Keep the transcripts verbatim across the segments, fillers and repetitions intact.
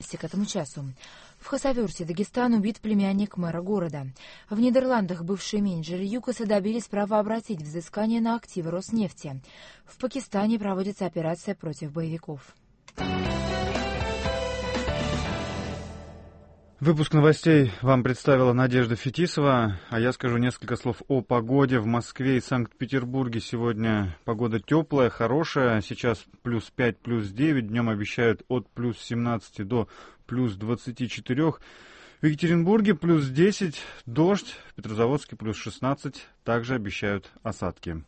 Новости к этому часу. В Хасавюрте, Дагестан, убит племянник мэра города. В Нидерландах бывшие менеджеры ЮКОСа добились права обратить взыскание на активы Роснефти. В Пакистане проводится операция против боевиков. Выпуск новостей вам представила Надежда Фетисова, а я скажу несколько слов о погоде. В Москве и Санкт-Петербурге сегодня погода теплая, хорошая. Сейчас плюс пять, плюс девять. Днем обещают от плюс семнадцати до плюс двадцати четырёх. В Екатеринбурге плюс десять, дождь. В Петрозаводске плюс шестнадцать. Также обещают осадки.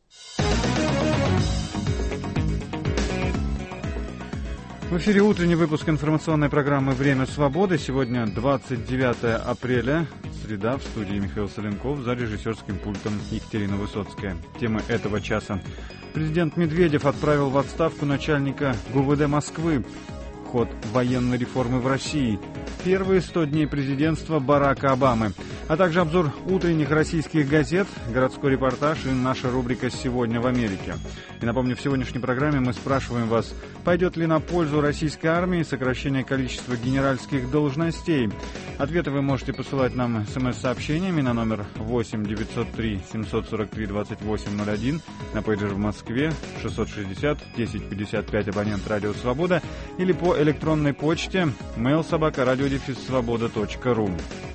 В эфире утренний выпуск информационной программы «Время свободы». Сегодня двадцать девятое апреля, среда, в студии Михаил Соленков, за режиссерским пультом Екатерина Высоцкая. Темы этого часа. Президент Медведев отправил в отставку начальника ГУВД Москвы. Ход военной реформы в России. Первые сто дней президентства Барака Обамы. А также обзор утренних российских газет, городской репортаж и наша рубрика «Сегодня в Америке». И напомню, в сегодняшней программе мы спрашиваем вас, пойдет ли на пользу российской армии сокращение количества генеральских должностей. Ответы вы можете посылать нам смс-сообщениями на номер восемь девятьсот три семьсот сорок три двадцать восемь ноль один, на пейджер в Москве шестьсот шестьдесят десять пятьдесят пять, абонент «Радио Свобода», или по электронной почте mail собака радио дефис свобода точка ру.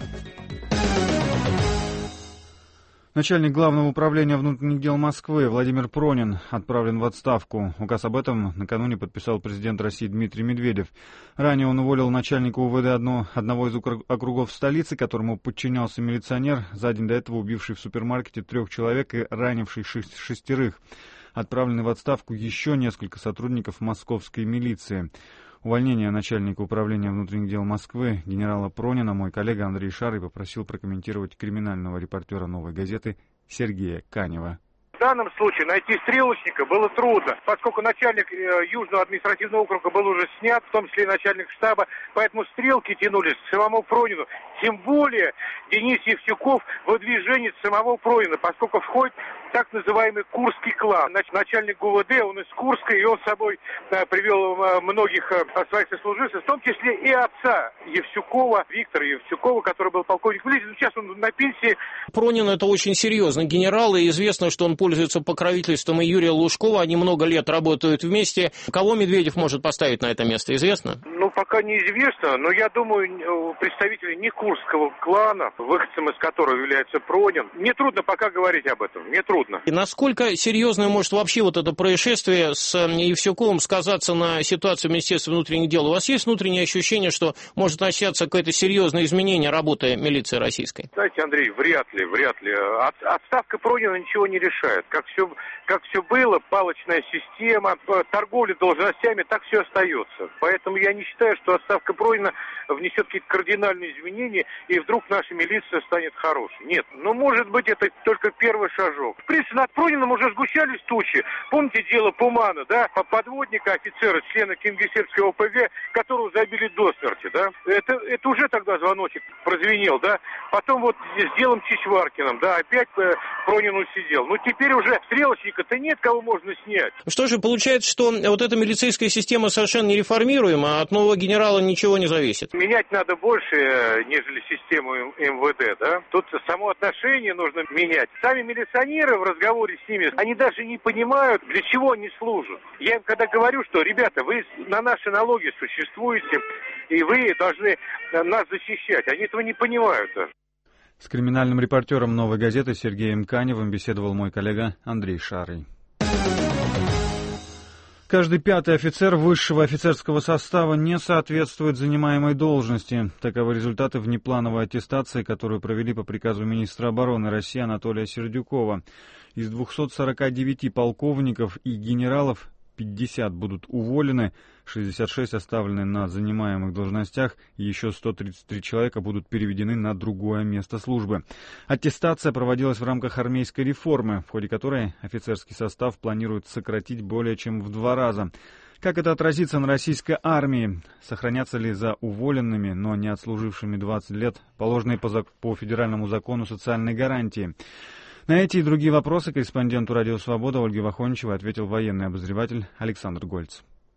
Начальник Главного управления внутренних дел Москвы Владимир Пронин отправлен в отставку. Указ об этом накануне подписал президент России Дмитрий Медведев. Ранее он уволил начальника УВД одно, одного из округов столицы, которому подчинялся милиционер, за день до этого убивший в супермаркете трех человек и ранивший шестерых. Отправлены в отставку еще несколько сотрудников московской милиции. Увольнение начальника управления внутренних дел Москвы генерала Пронина мой коллега Андрей Шарый попросил прокомментировать криминального репортера «Новой газеты» Сергея Канева. В данном случае найти стрелочника было трудно, поскольку начальник э, Южного административного округа был уже снят, в том числе и начальник штаба, поэтому стрелки тянулись к самому Пронину. Тем более Денис Евсюков выдвиженец самого Пронина, поскольку входит так называемый Курский клан. Начальник ГУВД, он из Курска, и он с собой э, привел э, многих э, своих сослуживцев, в том числе и отца Евсюкова, Виктора Евсюкова, который был полковник милиции, но сейчас он на пенсии. Пронин — это очень серьезный генерал, и известно, что он пользуется покровительством и Юрия Лужкова, они много лет работают вместе. Кого Медведев может поставить на это место, известно? Ну, пока неизвестно, но я думаю, представители не Курского клана, выходцем из которого является Пронин, мне трудно пока говорить об этом, мне трудно. И насколько серьезно может вообще вот это происшествие с Евсюковым сказаться на ситуации в Министерстве внутренних дел? У вас есть внутреннее ощущение, что может начаться какое-то серьезное изменение работы милиции российской? Знаете, Андрей, вряд ли, вряд ли. От, отставка Пронина ничего не решает. Как все, как все было, палочная система, торговля должностями, так все остается. Поэтому я не считаю, что отставка Пронина внесет какие-то кардинальные изменения, и вдруг наша милиция станет хорошей. Нет, ну, может быть, это только первый шажок. В принципе, над Пронином уже сгущались тучи. Помните дело Пумана, да? Подводника, офицера, члена Кингисеппского о пэ гэ, которого забили до смерти, да? Это, это уже тогда звоночек прозвенел, да? Потом вот с делом Чичваркиным, да, опять э, Пронин усидел. Ну, теперь уже стрелочника-то нет, кого можно снять. Что же, получается, что вот эта милицейская система совершенно нереформируема, а от нового генерала ничего не зависит? Менять надо больше, нежели систему эм вэ дэ, да? Тут само отношение нужно менять. Сами милиционеры в разговоре с ними, они даже не понимают, для чего они служат. Я им когда говорю, что, ребята, вы на наши налоги существуете, и вы должны нас защищать, они этого не понимают даже. С криминальным репортером «Новой газеты» Сергеем Каневым беседовал мой коллега Андрей Шарый. Каждый пятый офицер высшего офицерского состава не соответствует занимаемой должности. Таковы результаты внеплановой аттестации, которую провели по приказу министра обороны России Анатолия Сердюкова. Из двухсот сорока девяти полковников и генералов пятьдесят будут уволены, шестьдесят шесть оставлены на занимаемых должностях, и еще сто тридцать три человека будут переведены на другое место службы. Аттестация проводилась в рамках армейской реформы, в ходе которой офицерский состав планируют сократить более чем в два раза. Как это отразится на российской армии? Сохранятся ли за уволенными, но не отслужившими двадцать лет, положенные по, зак- по федеральному закону социальные гарантии? На эти и другие вопросы корреспонденту «Радио Свобода» Ольге Вахончевой ответил военный обозреватель Александр Гольц.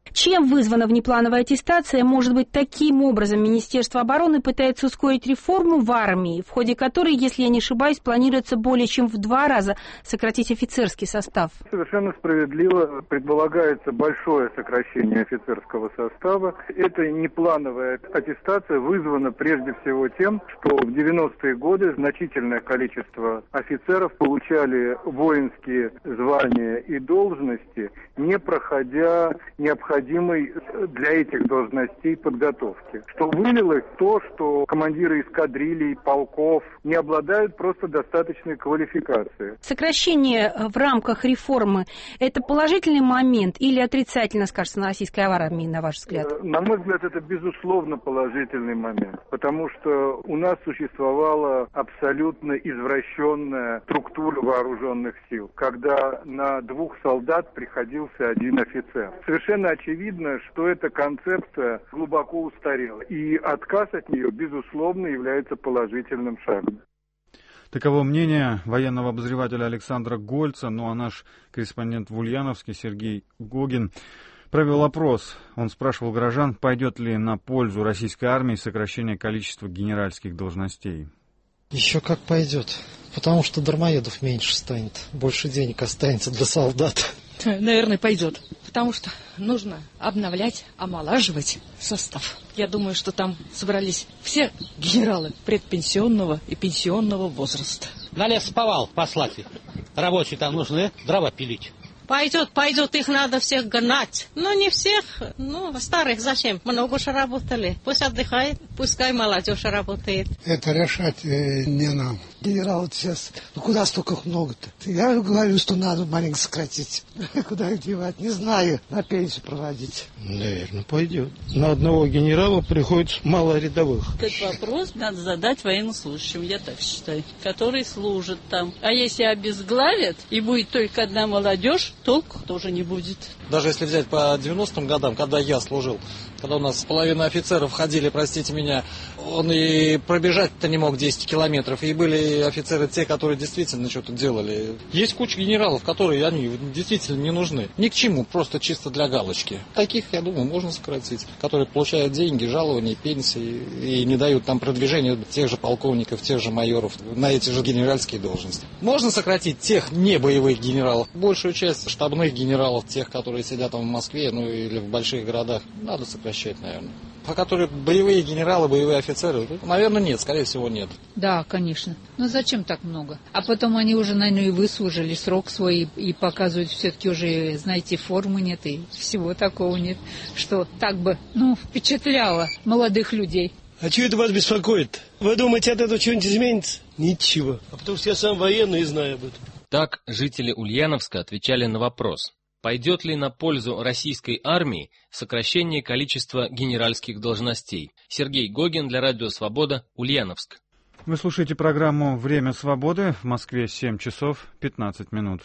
Чем вызвана внеплановая аттестация? Может быть, таким образом Министерство обороны пытается ускорить реформу в армии, в ходе которой, если я не ошибаюсь, планируется более чем в два раза сократить офицерский состав. Совершенно справедливо предполагается большое сокращение офицерского состава. Эта неплановая аттестация вызвана прежде всего тем, что в девяностые годы значительное количество офицеров получали воинские звания и должности, не проходя необходимой для этих должностей подготовки. Что вылилось в то, что командиры эскадрилей, полков не обладают просто достаточной квалификацией. Сокращение в рамках реформы – это положительный момент или отрицательно скажется на российской армии, на ваш взгляд? На мой взгляд, это безусловно положительный момент, потому что у нас существовала абсолютно извращенная структура вооруженных сил, когда на двух солдат приходился один офицер. Совершенно очевидно, Видно, что эта концепция глубоко устарела, и отказ от нее, безусловно, является положительным шагом. Таково мнение военного обозревателя Александра Гольца. Ну а наш корреспондент в Ульяновске Сергей Гогин провел опрос. Он спрашивал горожан, пойдет ли на пользу российской армии сокращение количества генеральских должностей. Еще как пойдет, потому что дармоедов меньше станет, больше денег останется для солдат. Наверное, пойдет, потому что нужно обновлять, омолаживать состав. Я думаю, что там собрались все генералы предпенсионного и пенсионного возраста. На лесоповал послать их. Рабочие там нужны, дрова пилить. Пойдет, пойдет, их надо всех гнать. Но не всех, ну, старых зачем? Много же работали. Пусть отдыхает, пускай молодежь работает. Это решать э, не нам. Генералы сейчас, ну куда столько много-то? Я говорю, что надо маленько сократить. Куда их девать? Не знаю, на пенсию проводить. Наверное, пойдет. На одного генерала приходится мало рядовых. Этот вопрос надо задать военнослужащим, я так считаю, которые служат там. А если обезглавят и будет только одна молодежь, толку тоже не будет. Даже если взять по девяностым годам, когда я служил, когда у нас половина офицеров ходили, простите меня, он и пробежать-то не мог десять километров. И были офицеры те, которые действительно что-то делали. Есть куча генералов, которые они действительно не нужны. Ни к чему, просто чисто для галочки. Таких, я думаю, можно сократить. Которые получают деньги, жалования, пенсии и не дают там продвижения тех же полковников, тех же майоров на эти же генеральские должности. Можно сократить тех небоевых генералов. Большую часть штабных генералов, тех, которые сидят там в Москве, ну или в больших городах, надо сокращать, наверное. А которые боевые генералы, боевые офицеры, наверное, нет, скорее всего, нет. Да, конечно. Но зачем так много? А потом они уже, наверное, и выслужили срок свой, и показывают, все-таки уже, знаете, формы нет, и всего такого нет, что так бы, ну, впечатляло молодых людей. А что это вас беспокоит? Вы думаете, от этого что-нибудь изменится? Ничего. А потому что я сам военный и знаю об этом. Так жители Ульяновска отвечали на вопрос, пойдет ли на пользу российской армии сокращение количества генеральских должностей. Сергей Гогин для Радио Свобода, Ульяновск. Вы слушаете программу «Время свободы». В Москве семь часов пятнадцать минут.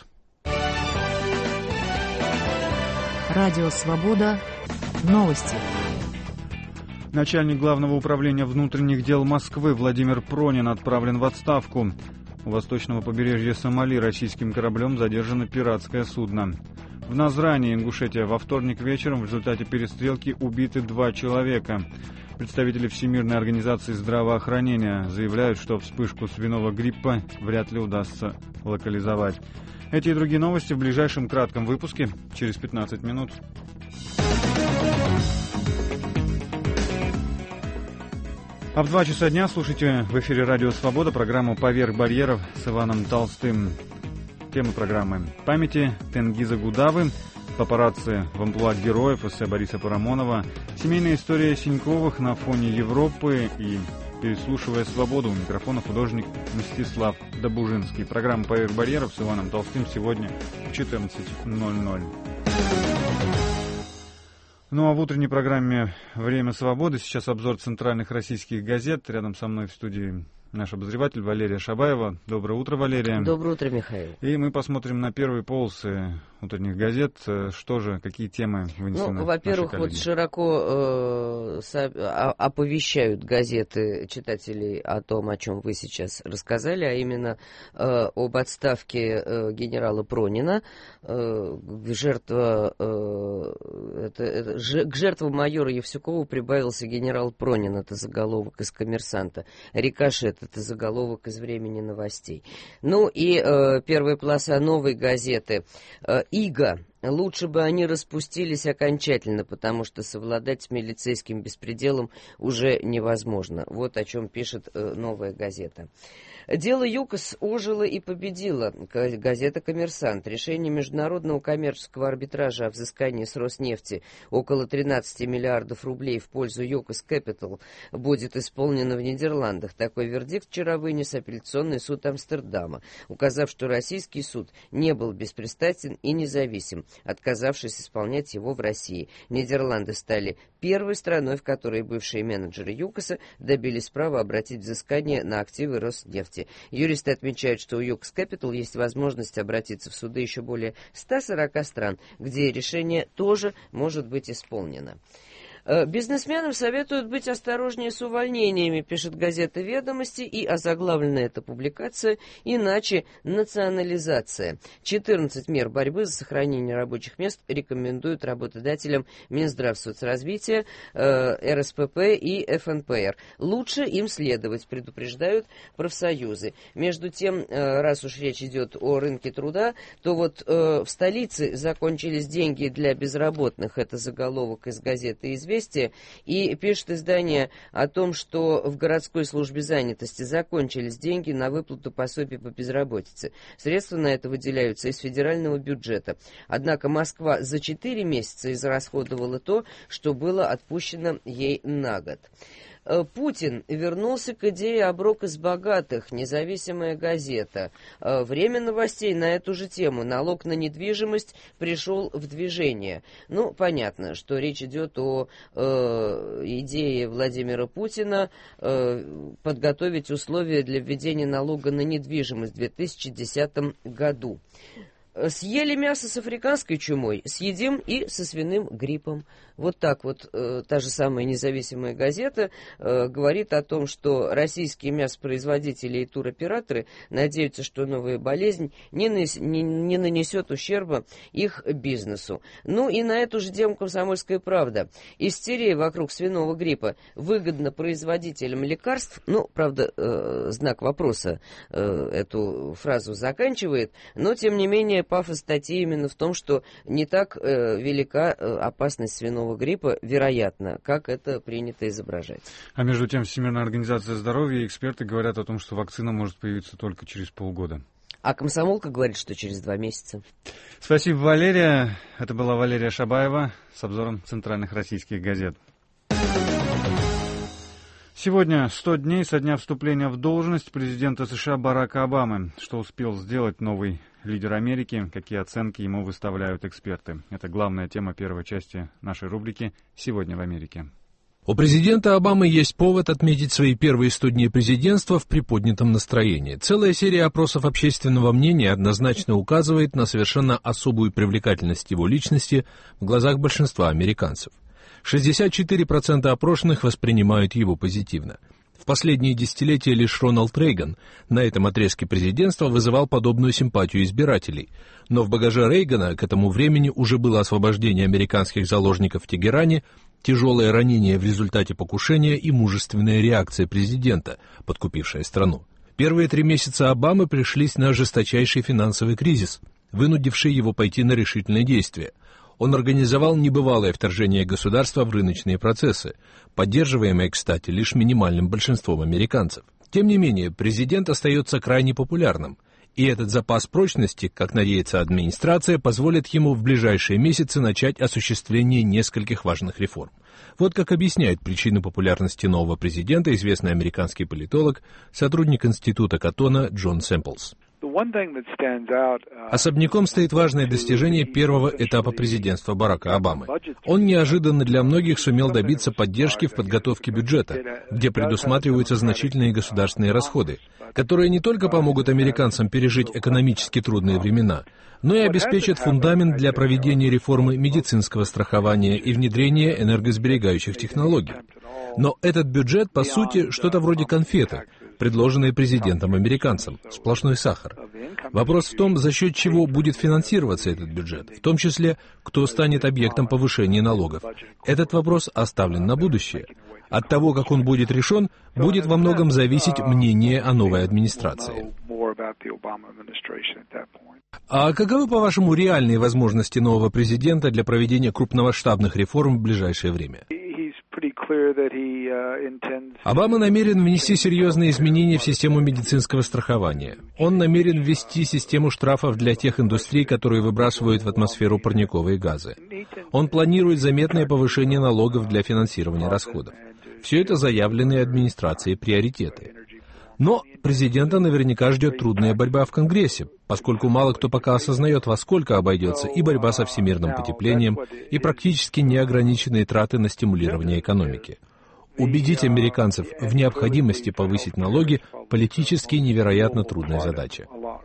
Радио Свобода. Новости. Начальник Главного управления внутренних дел Москвы Владимир Пронин отправлен в отставку. У восточного побережья Сомали российским кораблем задержано пиратское судно. В Назране, Ингушетия, во вторник вечером в результате перестрелки убиты два человека. Представители Всемирной организации здравоохранения заявляют, что вспышку свиного гриппа вряд ли удастся локализовать. Эти и другие новости в ближайшем кратком выпуске через пятнадцать минут. А в два часа дня слушайте в эфире Радио Свобода программу «Поверх барьеров» с Иваном Толстым. Темы программы: памяти Тенгиза Гудавы, папарацци в амплуа героев эссе Бориса Парамонова, семейная история Синьковых на фоне Европы и «Переслушивая свободу». У микрофона художник Мстислав Добужинский. Программа «Поверх барьеров» с Иваном Толстым сегодня в четырнадцать ноль ноль. Ну а в утренней программе «Время свободы» сейчас обзор центральных российских газет. Рядом со мной в студии наш обозреватель Валерия Шабаева. Доброе утро, Валерия. Доброе утро, Михаил. И мы посмотрим на первые полосы утренних газет. Что же, какие темы вынесены? Ну, во-первых, вот широко э, со, оповещают газеты читателей о том, о чем вы сейчас рассказали, а именно э, об отставке э, генерала Пронина. Э, жертва, э, это, это, ж, к жертвам майора Евсюкова прибавился генерал Пронин, это заголовок из «Коммерсанта». «Рикошет» — это заголовок из «Времени новостей». Ну и э, первая полоса «Новой газеты». Э, «Ига». Лучше бы они распустились окончательно, потому что совладать с милицейским беспределом уже невозможно. Вот о чем пишет э, «Новая газета». Дело ЮКОС ожило и победило. Газета «Коммерсант». Решение международного коммерческого арбитража о взыскании с Роснефти около тринадцати миллиардов рублей в пользу ЮКОС Capital будет исполнено в Нидерландах. Такой вердикт вчера вынес апелляционный суд Амстердама, указав, что российский суд не был беспристрастен и независим, отказавшись исполнять его в России. Нидерланды стали первой страной, в которой бывшие менеджеры ЮКОСа добились права обратить взыскание на активы Роснефти. Юристы отмечают, что у ЮКОС Capital есть возможность обратиться в суды еще более ста сорока стран, где решение тоже может быть исполнено. Бизнесменам советуют быть осторожнее с увольнениями, пишет газета «Ведомости», и озаглавлена эта публикация «Иначе национализация». четырнадцать мер борьбы за сохранение рабочих мест рекомендуют работодателям Минздравсоцразвития, э, РСПП и эф эн пэ эр. Лучше им следовать, предупреждают профсоюзы. Между тем, э, раз уж речь идет о рынке труда, то вот э, в столице закончились деньги для безработных. Это заголовок из газеты «Известия». И пишет издание о том, что в городской службе занятости закончились деньги на выплату пособий по безработице. Средства на это выделяются из федерального бюджета. Однако Москва за четыре месяца израсходовала то, что было отпущено ей на год. Путин вернулся к идее оброка с богатых. Независимая газета. Время новостей на эту же тему. Налог на недвижимость пришел в движение. Ну, понятно, что речь идет о э, идее Владимира Путина э, подготовить условия для введения налога на недвижимость в две тысячи десятом году. Съели мясо с африканской чумой, съедим и со свиным гриппом. Вот так вот э, та же самая независимая газета э, говорит о том, что российские мясопроизводители и туроператоры надеются, что новая болезнь не, нанес, не, не нанесет ущерба их бизнесу. Ну и на эту же тему «Комсомольская правда». Истерия вокруг свиного гриппа выгодно производителям лекарств. Ну, правда, э, знак вопроса э, эту фразу заканчивает, но тем не менее пафос статьи именно в том, что не так э, велика э, опасность свиного гриппа, вероятно, как это принято изображать. А между тем, Всемирная организация здоровья и эксперты говорят о том, что вакцина может появиться только через полгода. А комсомолка говорит, что через два месяца. Спасибо, Валерия. Это была Валерия Шабаева с обзором центральных российских газет. Сегодня сто дней со дня вступления в должность президента США Барака Обамы. Что успел сделать новый лидер Америки, какие оценки ему выставляют эксперты. Это главная тема первой части нашей рубрики «Сегодня в Америке». У президента Обамы есть повод отметить свои первые сто дней президентства в приподнятом настроении. Целая серия опросов общественного мнения однозначно указывает на совершенно особую привлекательность его личности в глазах большинства американцев. шестьдесят четыре процента опрошенных воспринимают его позитивно. В последние десятилетия лишь Рональд Рейган на этом отрезке президентства вызывал подобную симпатию избирателей. Но в багаже Рейгана к этому времени уже было освобождение американских заложников в Тегеране, тяжелое ранение в результате покушения и мужественная реакция президента, подкупившая страну. Первые три месяца Обамы пришлись на жесточайший финансовый кризис, вынудивший его пойти на решительные действия. Он организовал небывалое вторжение государства в рыночные процессы, поддерживаемое, кстати, лишь минимальным большинством американцев. Тем не менее, президент остается крайне популярным, и этот запас прочности, как надеется администрация, позволит ему в ближайшие месяцы начать осуществление нескольких важных реформ. Вот как объясняет причину популярности нового президента известный американский политолог, сотрудник Института Каттона Джон Сэмплс. Особняком стоит важное достижение первого этапа президентства Барака Обамы. Он неожиданно для многих сумел добиться поддержки в подготовке бюджета, где предусматриваются значительные государственные расходы, которые не только помогут американцам пережить экономически трудные времена, но и обеспечат фундамент для проведения реформы медицинского страхования и внедрения энергосберегающих технологий. Но этот бюджет, по сути, что-то вроде конфеты, предложенные президентом-американцам, сплошной сахар. Вопрос в том, за счет чего будет финансироваться этот бюджет, в том числе, кто станет объектом повышения налогов. Этот вопрос оставлен на будущее. От того, как он будет решен, будет во многом зависеть мнение о новой администрации. А каковы, по-вашему, реальные возможности нового президента для проведения крупномасштабных реформ в ближайшее время? Обама намерен внести серьезные изменения в систему медицинского страхования. Он намерен ввести систему штрафов для тех индустрий, которые выбрасывают в атмосферу парниковые газы. Он планирует заметное повышение налогов для финансирования расходов. Все это заявленные администрацией приоритеты. Но президента наверняка ждет трудная борьба в Конгрессе, поскольку мало кто пока осознает, во сколько обойдется и борьба со всемирным потеплением, и практически неограниченные траты на стимулирование экономики. Убедить американцев в необходимости повысить налоги политически невероятно трудная задача.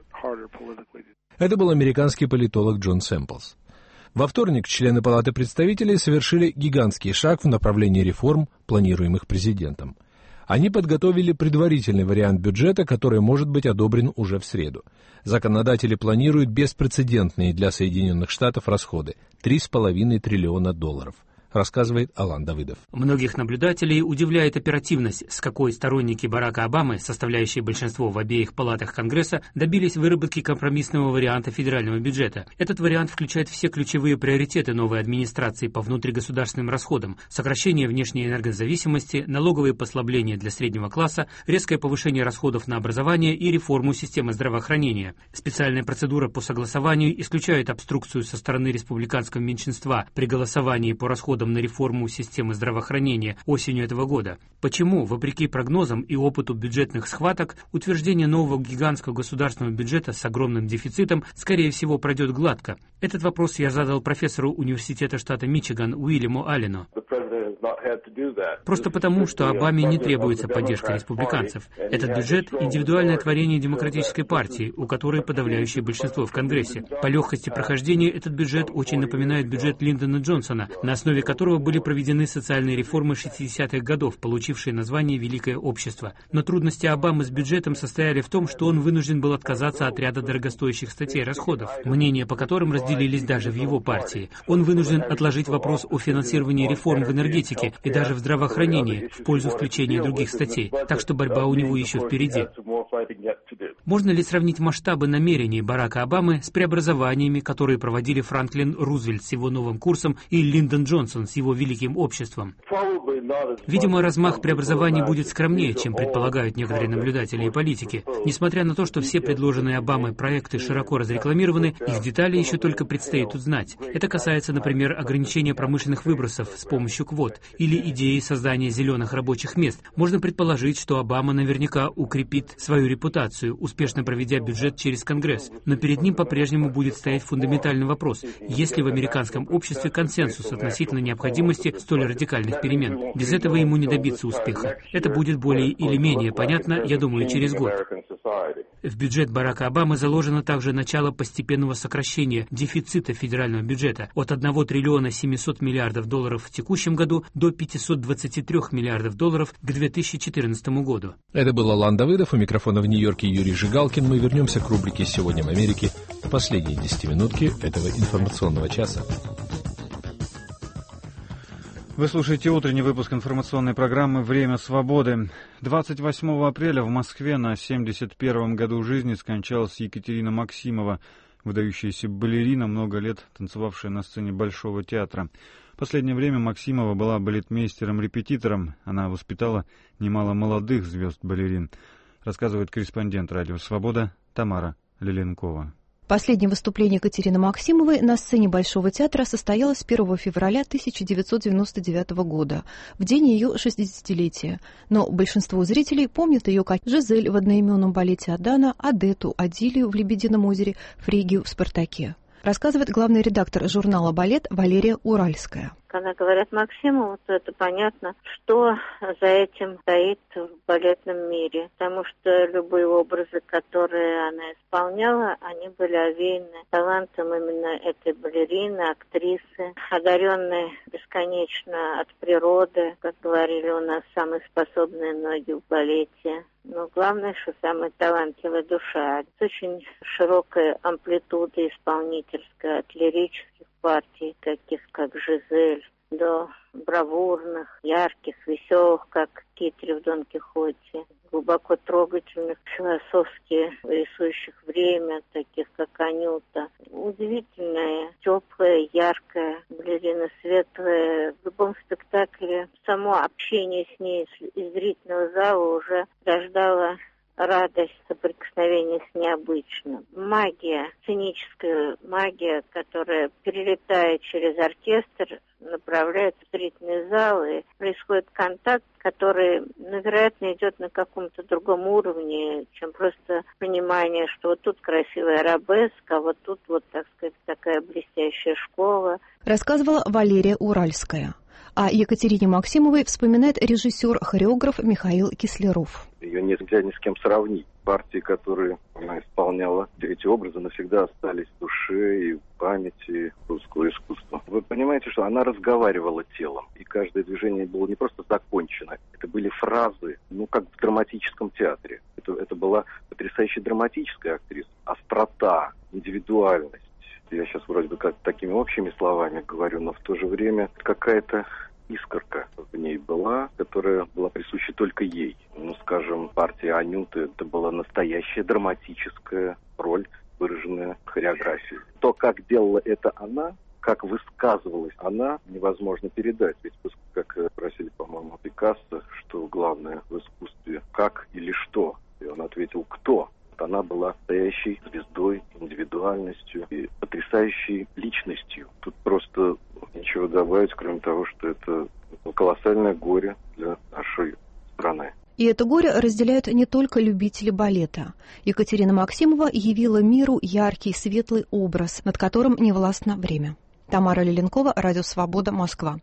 Это был американский политолог Джон Сэмплс. Во вторник члены Палаты представителей совершили гигантский шаг в направлении реформ, планируемых президентом. Они подготовили предварительный вариант бюджета, который может быть одобрен уже в среду. Законодатели планируют беспрецедентные для Соединенных Штатов расходы – три с половиной триллиона долларов. Рассказывает Алан Давыдов. Многих наблюдателей удивляет оперативность, с какой сторонники Барака Обамы, составляющие большинство в обеих палатах Конгресса, добились выработки компромиссного варианта федерального бюджета. Этот вариант включает все ключевые приоритеты новой администрации по внутригосударственным расходам: сокращение внешней энергозависимости, налоговые послабления для среднего класса, резкое повышение расходов на образование и реформу системы здравоохранения. Специальная процедура по согласованию исключает обструкцию со стороны республиканского меньшинства при голосовании по расходам на реформу системы здравоохранения осенью этого года. Почему, вопреки прогнозам и опыту бюджетных схваток, утверждение нового гигантского государственного бюджета с огромным дефицитом, скорее всего, пройдет гладко? Этот вопрос я задал профессору университета штата Мичиган Уильяму Аллену. Просто потому, что Обаме не требуется поддержка республиканцев. Этот бюджет – индивидуальное творение демократической партии, у которой подавляющее большинство в Конгрессе. По легкости прохождения этот бюджет очень напоминает бюджет Линдона Джонсона, на основе которого были проведены социальные реформы шестидесятых годов, получившие название «Великое общество». Но трудности Обамы с бюджетом состояли в том, что он вынужден был отказаться от ряда дорогостоящих статей расходов, мнения по которым разделились даже в его партии. Он вынужден отложить вопрос о финансировании реформ в энергетике и даже в здравоохранении в пользу включения других статей, так что борьба у него еще впереди. Можно ли сравнить масштабы намерений Барака Обамы с преобразованиями, которые проводили Франклин Рузвельт с его новым курсом и Линдон Джонсон с его великим обществом? Видимо, размах преобразований будет скромнее, чем предполагают некоторые наблюдатели и политики. Несмотря на то, что все предложенные Обамой проекты широко разрекламированы, их детали еще только предстоит узнать. Это касается, например, ограничения промышленных выбросов с помощью квот или идеи создания зеленых рабочих мест. Можно предположить, что Обама наверняка укрепит свою репутацию, успешно проведя бюджет через Конгресс. Но перед ним по-прежнему будет стоять фундаментальный вопрос: есть ли в американском обществе консенсус относительно необходимости столь радикальных перемен? Без этого ему не добиться успеха. Это будет более или менее понятно, я думаю, через год. В бюджет Барака Обамы заложено также начало постепенного сокращения дефицита федерального бюджета от одного триллиона семисот миллиардов долларов в текущем году до пятисот двадцати трёх миллиардов долларов к две тысячи четырнадцатому году. Это был Алан Давыдов, у микрофона в Нью-Йорке Юрий Жигалкин. Мы вернемся к рубрике «Сегодня в Америке» в последние десятиминутки этого информационного часа. Вы слушаете утренний выпуск информационной программы «Время свободы». двадцать восьмого апреля в Москве на семьдесят первом году жизни скончалась Екатерина Максимова, выдающаяся балерина, много лет танцевавшая на сцене Большого театра. В последнее время Максимова была балетмейстером-репетитором. Она воспитала немало молодых звезд балерин, рассказывает корреспондент «Радио Свобода» Тамара Леленкова. Последнее выступление Екатерины Максимовой на сцене Большого театра состоялось первого февраля тысяча девятьсот девяносто девятого года, в день ее шестидесятилетия. Но большинство зрителей помнят ее как Жизель в одноименном балете Адана, Адету, Адилию в «Лебедином озере», Фригию в «Спартаке». Рассказывает главный редактор журнала «Балет» Валерия Уральская. Когда говорят Максимову, то это понятно, что за этим стоит в балетном мире. Потому что любые образы, которые она исполняла, они были овеяны талантом именно этой балерины, актрисы, одаренной бесконечно от природы. Как говорили у нас, самые способные ноги в балете. Но главное, что самая талантливая душа. С очень широкой амплитудой исполнительской, от лирических партий, таких как «Жизель», до бравурных, ярких, веселых, как Китри в Дон Кихоте, глубоко трогательных, философски рисующих время, таких как Анюта. Удивительная, теплая, яркая, балерина светлая. В любом спектакле само общение с ней из зрительного зала уже рождало радость соприкосновения с необычным. Магия, сценическая магия, которая, перелетая через оркестр, направляется в зрительный зал, и происходит контакт, который, ну, вероятно, идет на каком-то другом уровне, чем просто понимание, что вот тут красивая арабеска, а вот тут, вот, так сказать, такая блестящая школа. Рассказывала Валерия Уральская. О Екатерине Максимовой вспоминает режиссер-хореограф Михаил Кислеров. Ее нельзя ни с кем сравнить. Партии, которые она исполняла, эти образы навсегда остались в душе и в памяти русского искусства. Вы понимаете, что она разговаривала телом, и каждое движение было не просто закончено. Это были фразы, ну, как в драматическом театре. Это, это была потрясающая драматическая актриса. Острота, индивидуальность. Я сейчас вроде бы как такими общими словами говорю, но в то же время какая-то искорка в ней была, которая была присуща только ей. Ну, скажем, партия Анюты — это была настоящая драматическая роль, выраженная в хореографии. То, как делала это она, как высказывалась она, невозможно передать. Ведь, как просили, по-моему, Пикассо, что главное в искусстве — как или что. И он ответил «кто?». Она была настоящей звездой, индивидуальностью и потрясающей личностью. Тут просто ничего добавить, кроме того, что это колоссальное горе для нашей страны. И это горе разделяют не только любители балета. Екатерина Максимова явила миру яркий, светлый образ, над которым не властно время. Тамара Леленкова, Радио Свобода, Москва.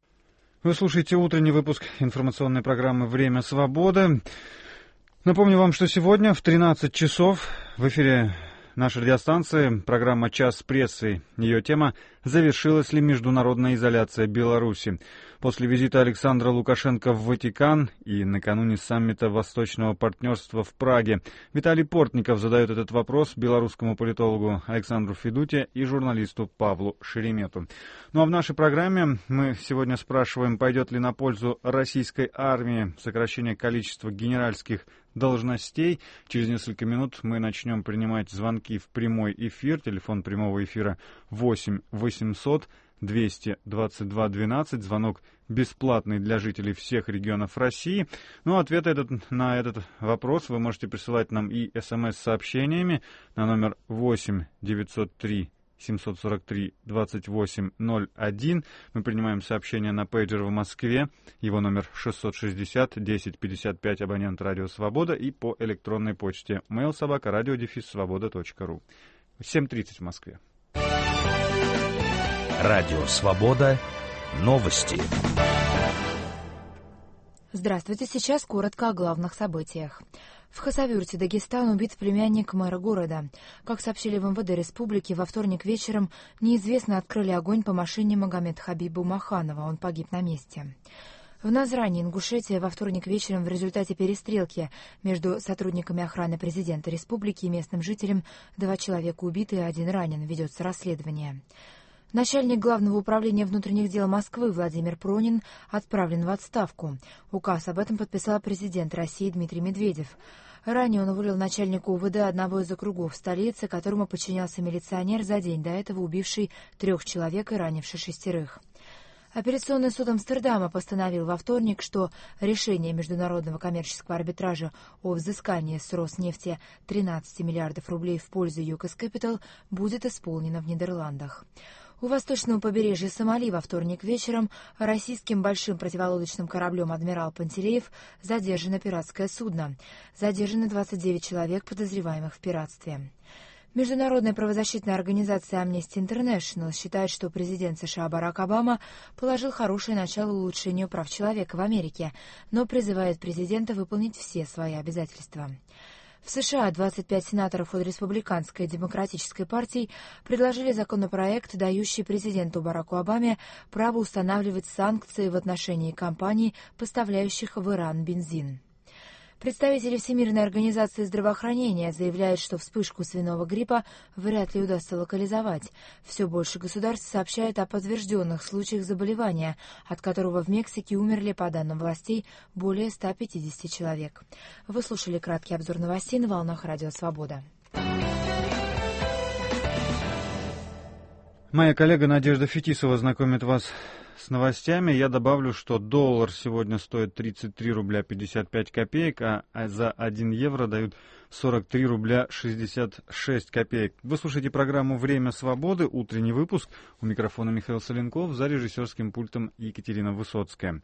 Вы слушаете утренний выпуск информационной программы «Время свободы». Напомню вам, что сегодня в тринадцать часов в эфире нашей радиостанции программа «Час прессы». Ее тема «Завершилась ли международная изоляция Беларуси?». После визита Александра Лукашенко в Ватикан и накануне саммита Восточного партнерства в Праге Виталий Портников задает этот вопрос белорусскому политологу Александру Федуте и журналисту Павлу Шеремету. Ну а в нашей программе мы сегодня спрашиваем, пойдет ли на пользу российской армии сокращение количества генеральских должностей. Через несколько минут мы начнем принимать звонки в прямой эфир. Телефон прямого эфира восемь восемьсот двести двадцать два двенадцать. Звонок бесплатный для жителей всех регионов России. Ну, ответ этот, на этот вопрос вы можете присылать нам и смс-сообщениями на номер восемь девятьсот три семьсот сорок три двадцать восемь ноль один. Мы принимаем сообщение на пейджер в Москве. Его номер шестьсот шестьдесят десять пятьдесят пять, абонент Радио Свобода, и по электронной почте mail собака радио дефис свобода точка ру. семь тридцать в Москве. Радио Свобода. Новости. Здравствуйте. Сейчас коротко о главных событиях. В Хасавюрте, Дагестан, убит племянник мэра города. Как сообщили в эм вэ дэ республики, во вторник вечером неизвестно открыли огонь по машине Магомед Хабиба Маханова. Он погиб на месте. В Назрани, Ингушетия, во вторник вечером в результате перестрелки между сотрудниками охраны президента республики и местным жителем два человека убиты и один ранен. Ведется расследование. Начальник Главного управления внутренних дел Москвы Владимир Пронин отправлен в отставку. Указ об этом подписал президент России Дмитрий Медведев. Ранее он уволил начальника у вэ дэ одного из округов столицы, которому подчинялся милиционер, за день до этого убивший трех человек и ранивший шестерых. Апелляционный суд Амстердама постановил во вторник, что решение Международного коммерческого арбитража о взыскании с Роснефти тринадцати миллиардов рублей в пользу ю эс Capital будет исполнено в Нидерландах. У восточного побережья Сомали во вторник вечером российским большим противолодочным кораблем «Адмирал Пантелеев» задержано пиратское судно. Задержаны двадцать девять человек, подозреваемых в пиратстве. Международная правозащитная организация Amnesty International считает, что президент США Барак Обама положил хорошее начало улучшению прав человека в Америке, но призывает президента выполнить все свои обязательства. В США двадцать пять сенаторов от Республиканской и Демократической партий предложили законопроект, дающий президенту Бараку Обаме право устанавливать санкции в отношении компаний, поставляющих в Иран бензин. Представители Всемирной организации здравоохранения заявляют, что вспышку свиного гриппа вряд ли удастся локализовать. Все больше государств сообщают о подтвержденных случаях заболевания, от которого в Мексике умерли, по данным властей, более ста пятидесяти человек. Вы слушали краткий обзор новостей на волнах Радио Свобода. Моя коллега Надежда Фетисова знакомит вас с новостями. Я добавлю, что доллар сегодня стоит тридцать три рубля пятьдесят пять копеек, а за один евро дают сорок три рубля шестьдесят шесть копеек. Вы слушаете программу «Время свободы», утренний выпуск. У микрофона Михаил Соленков, за режиссерским пультом Екатерина Высоцкая.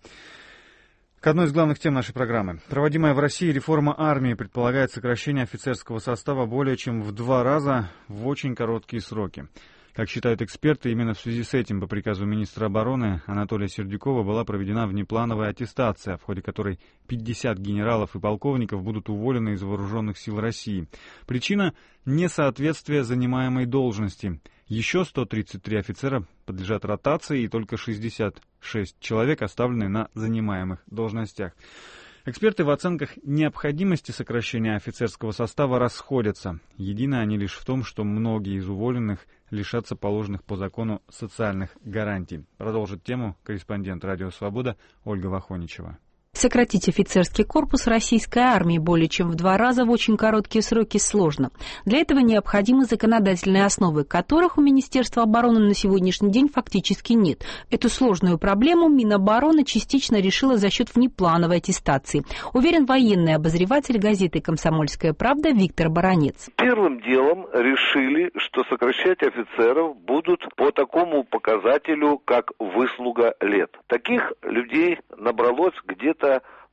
К одной из главных тем нашей программы. Проводимая в России реформа армии предполагает сокращение офицерского состава более чем в два раза в очень короткие сроки. Как считают эксперты, именно в связи с этим по приказу министра обороны Анатолия Сердюкова была проведена внеплановая аттестация, в ходе которой пятьдесят генералов и полковников будут уволены из вооруженных сил России. Причина – несоответствие занимаемой должности. Еще сто тридцать три офицера подлежат ротации, и только шестьдесят шесть человек оставлены на занимаемых должностях. Эксперты в оценках необходимости сокращения офицерского состава расходятся. Едины они лишь в том, что многие из уволенных лишатся положенных по закону социальных гарантий. Продолжит тему корреспондент «Радио Свобода» Ольга Вахоничева. Сократить офицерский корпус российской армии более чем в два раза в очень короткие сроки сложно. Для этого необходимы законодательные основы, которых у Министерства обороны на сегодняшний день фактически нет. Эту сложную проблему Минобороны частично решила за счет внеплановой аттестации, уверен военный обозреватель газеты «Комсомольская правда» Виктор Баранец. Первым делом решили, что сокращать офицеров будут по такому показателю, как выслуга лет. Таких людей набралось где-то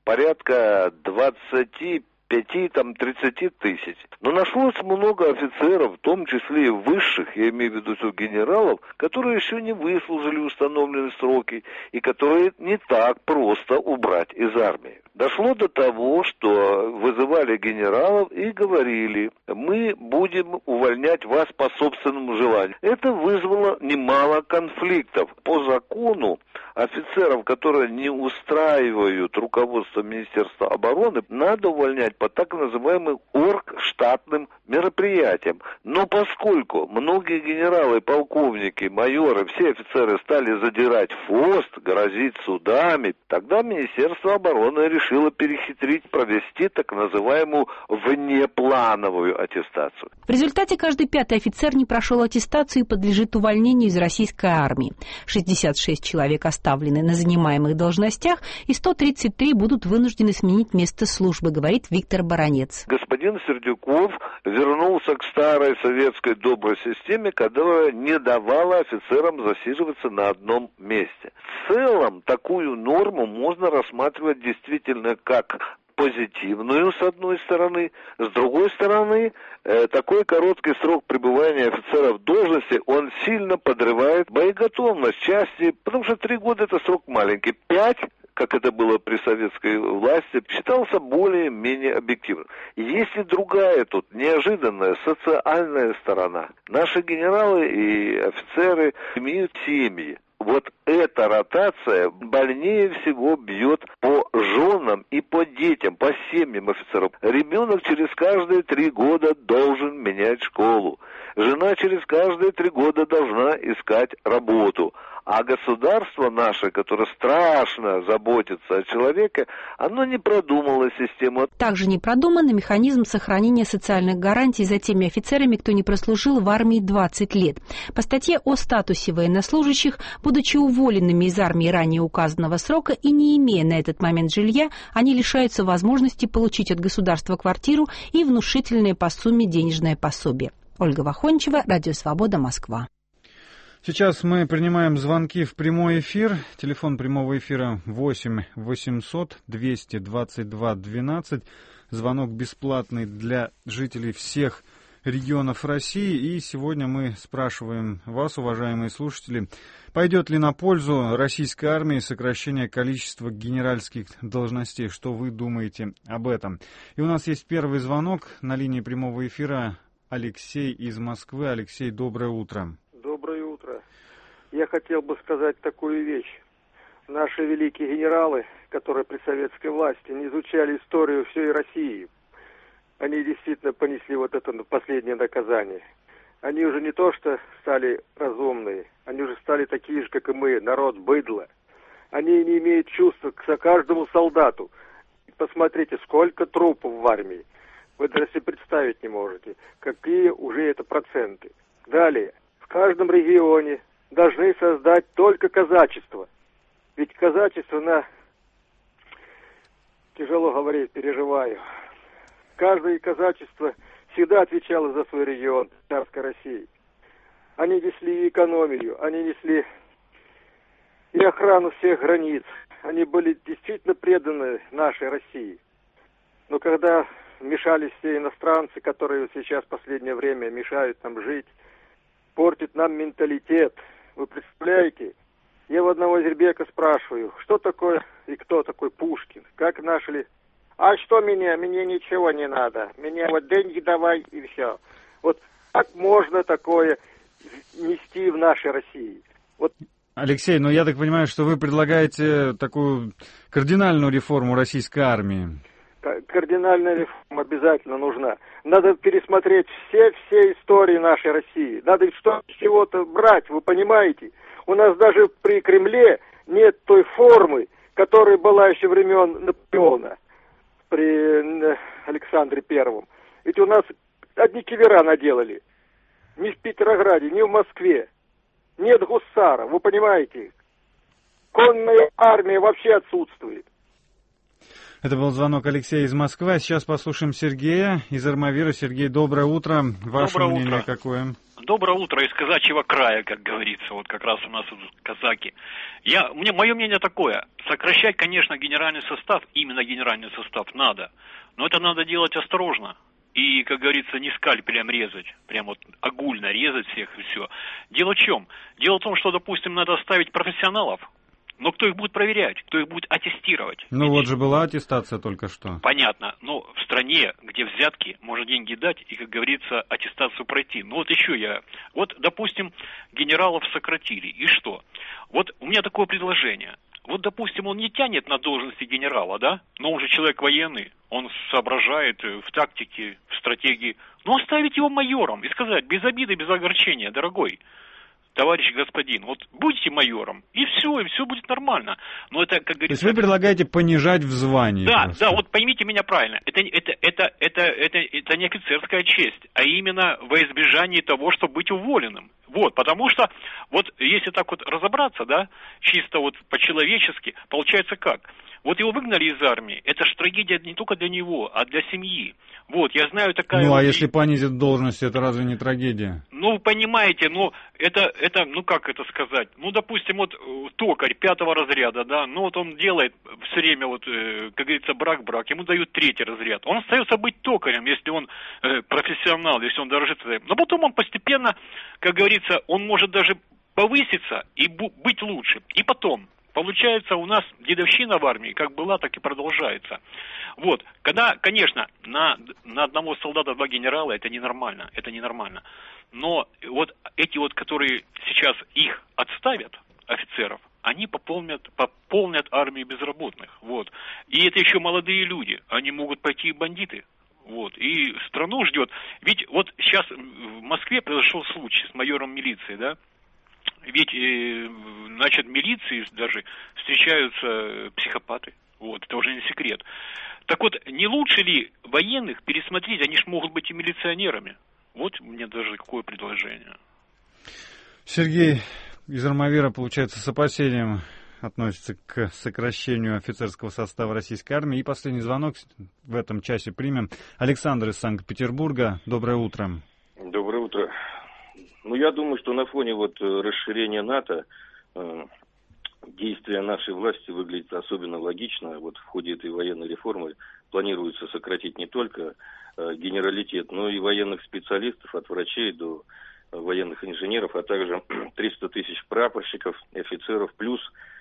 порядка двадцати пяти, там, тридцати тысяч. Но нашлось много офицеров, в том числе и высших, я имею в виду генералов, которые еще не выслужили установленные сроки и которые не так просто убрать из армии. Дошло до того, что вызывали генералов и говорили: мы будем увольнять вас по собственному желанию. Это вызвало немало конфликтов. По закону офицеров, которые не устраивают руководство Министерства обороны, надо увольнять по так называемым оргштатным мероприятиям. Но поскольку многие генералы, полковники, майоры, все офицеры стали задирать хвост, грозить судами, тогда Министерство обороны решило перехитрить, провести так называемую внеплановую аттестацию. В результате каждый пятый офицер не прошел аттестацию и подлежит увольнению из российской армии. шестьдесят шесть человек оставлены на занимаемых должностях, и сто тридцать три будут вынуждены сменить место службы, говорит Виктор Баранец. Господин Сердюков вернулся к старой советской доброй системе, которая не давала офицерам засиживаться на одном месте. В целом, такую норму можно рассматривать действительно как позитивную, с одной стороны. С другой стороны, э, такой короткий срок пребывания офицера в должности, он сильно подрывает боеготовность части, потому что три года это срок маленький. Пять, как это было при советской власти, считался более-менее объективным. Есть и другая тут неожиданная социальная сторона. Наши генералы и офицеры имеют семьи. Вот эта ротация больнее всего бьет по женам и по детям, по семьям офицеров. Ребенок через каждые три года должен менять школу. Жена через каждые три года должна искать работу. А государство наше, которое страшно заботится о человеке, оно не продумало систему. Также не продуман и механизм сохранения социальных гарантий за теми офицерами, кто не прослужил в армии двадцать лет. По статье о статусе военнослужащих, будучи уволенными из армии ранее указанного срока и не имея на этот момент жилья, они лишаются возможности получить от государства квартиру и внушительное по сумме денежное пособие. Ольга Вахончева, Радио Свобода, Москва. Сейчас мы принимаем звонки в прямой эфир. Телефон прямого эфира восемь восемьсот двести двадцать два двенадцать. Звонок бесплатный для жителей всех регионов России. И сегодня мы спрашиваем вас, уважаемые слушатели, пойдет ли на пользу российской армии сокращение количества генеральских должностей? Что вы думаете об этом? И у нас есть первый звонок на линии прямого эфира. Алексей из Москвы. Алексей, доброе утро. Доброе утро. Я хотел бы сказать такую вещь. Наши великие генералы, которые при советской власти не изучали историю всей России, они действительно понесли вот это последнее наказание. Они уже не то что стали разумные, они уже стали такие же, как и мы, народ быдло. Они не имеют чувства к каждому солдату. Посмотрите, сколько трупов в армии. Вы даже себе представить не можете, какие уже это проценты. Далее. В каждом регионе должны создать только казачество. Ведь казачество, на... тяжело говорить, переживаю. Каждое казачество всегда отвечало за свой регион, царской России. Они несли экономию, они несли и охрану всех границ. Они были действительно преданы нашей России. Но когда вмешались все иностранцы, которые сейчас в последнее время мешают нам жить, портит нам менталитет. Вы представляете? Я у одного Азербека спрашиваю, что такое и кто такой Пушкин? Как нашли? А что меня? Мне ничего не надо. Мне вот деньги давай и все. Вот как можно такое нести в нашей России? Вот. Алексей, ну я так понимаю, что вы предлагаете такую кардинальную реформу российской армии. Кардинальная реформа обязательно нужна. Надо пересмотреть все-все истории нашей России. Надо что с чего-то брать, вы понимаете? У нас даже при Кремле нет той формы, которая была еще времен Наполеона при Александре Первом. Ведь у нас одни кивера наделали. Ни в Петрограде, ни в Москве. Нет гусара, вы понимаете? Конная армия вообще отсутствует. Это был звонок Алексея из Москвы. А сейчас послушаем Сергея из Армавира. Сергей, доброе утро. Ваше доброе мнение утро. какое? Доброе утро из казачьего края, как говорится. Вот как раз у нас тут казаки. Я, мне, мое мнение такое. Сокращать, конечно, генеральный состав, именно генеральный состав надо. Но это надо делать осторожно. И, как говорится, не скальпелем резать. Прям вот огульно резать всех и все. Дело в чем? Дело в том, что, допустим, надо оставить профессионалов. Но кто их будет проверять, кто их будет аттестировать? Ну Ведь... вот же была аттестация только что. Понятно, но в стране, где взятки, можно деньги дать и, как говорится, аттестацию пройти. Ну вот еще я, вот, допустим, генералов сократили, и что? Вот у меня такое предложение. Вот, допустим, он не тянет на должности генерала, да? Но он же человек военный, он соображает в тактике, в стратегии. Но оставить его майором и сказать, без обиды, без огорчения, дорогой товарищ господин, вот будете майором, и все, и все будет нормально. Но это, как говорится... То есть вы предлагаете понижать в звании? Да, просто. да, вот поймите меня правильно. Это, это, это, это, это, это не офицерская честь, а именно во избежание того, чтобы быть уволенным. Вот, потому что, вот если так вот разобраться, да, чисто вот по-человечески, получается как? Вот его выгнали из армии, это же трагедия не только для него, а для семьи. Вот, я знаю такая... Ну, а вот... если понизят должность, это разве не трагедия? Ну, вы понимаете, ну, это, это, ну, как это сказать? Ну, допустим, вот токарь пятого разряда, да, ну, вот он делает все время, вот, э, как говорится, брак-брак, ему дают третий разряд. Он остается быть токарем, если он э, профессионал, если он дорожит этим. Но потом он постепенно, как говорится, он может даже повыситься и бу- быть лучше. И потом... Получается, у нас дедовщина в армии как была, так и продолжается. Вот, когда, конечно, на, на одного солдата два генерала, это ненормально, это ненормально. Но вот эти вот, которые сейчас их отставят, офицеров, они пополнят, пополнят армию безработных. Вот. И это еще молодые люди, они могут пойти и бандиты. Вот, и страну ждет. Ведь вот сейчас в Москве произошел случай с майором милиции, да? Ведь, э, значит, в милиции даже встречаются психопаты. Вот, это уже не секрет. Так вот, не лучше ли военных пересмотреть? Они же могут быть и милиционерами. Вот у меня даже какое предложение. Сергей из Армавира, получается, с опасением относится к сокращению офицерского состава российской армии. И последний звонок в этом часе примем. Александр из Санкт-Петербурга. Доброе утро. Доброе утро. Ну, я думаю, что на фоне вот расширения НАТО э, действия нашей власти выглядят особенно логично. Вот в ходе этой военной реформы планируется сократить не только э, генералитет, но и военных специалистов, от врачей до э, военных инженеров, а также триста тысяч прапорщиков, офицеров, плюс